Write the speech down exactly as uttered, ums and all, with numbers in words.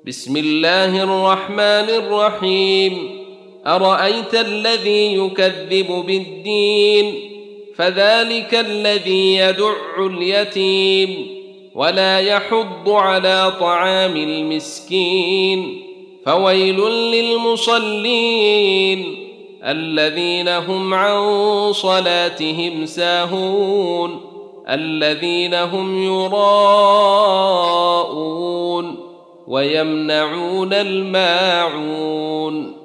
بسم الله الرحمن الرحيم. أرأيت الذي يكذب بالدين فذلك الذي يدع اليتيم ولا يحض على طعام المسكين فويل للمصلين الذين هم عن صلاتهم ساهون الذين هم يراءون ويمنعون الماعون.